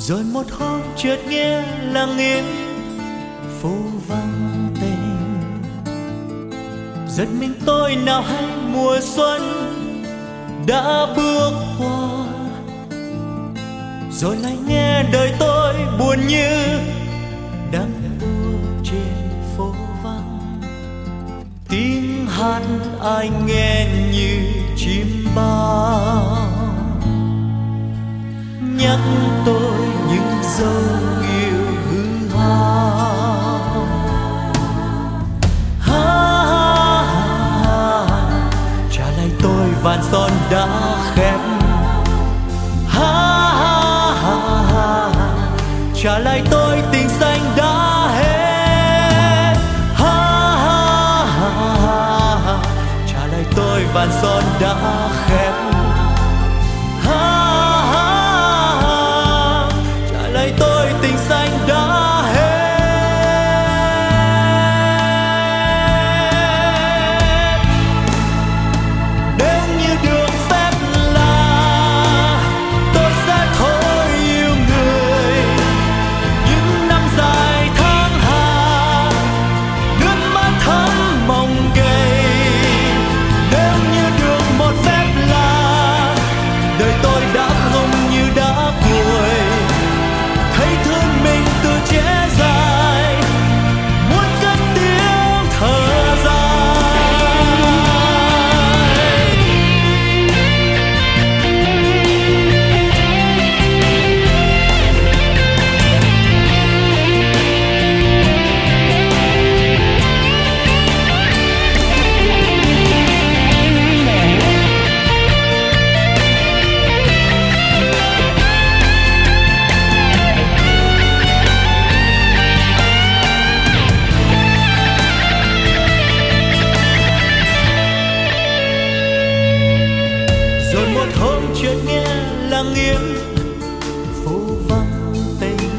Rồi một hôm chợt nghe lặng im phố vắng tình, giật mình tôi nào hay mùa xuân đã bước qua. Rồi lại nghe đời tôi buồn như đang đua trên phố vắng, tiếng hát ai nghe như chim bao, nhắc tôi những dấu yêu hư hao. Trả lại tôi vàn son đã khép, trả lại tôi tình xanh đã hết. Trả lại tôi vàn son đã khép, trả lại tôi tình xanh đã hết. Nếu như được phép là tôi sẽ thôi yêu người, những năm dài tháng hà nước mắt thấm mong gầy. Nếu như được một phép là đời tôi đã không như đã cuối, thấy thương mình từ trẻ dài, muốn cất tiếng thở dài. Rồi một hôm chợt nghe lặng im phố vắng tình,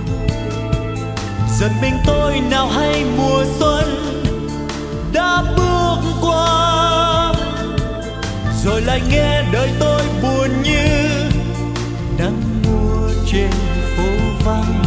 giật mình tôi nào hay mùa xuân đã bước qua. Rồi lại nghe đời tôi buồn như nắng mùa trên phố vắng,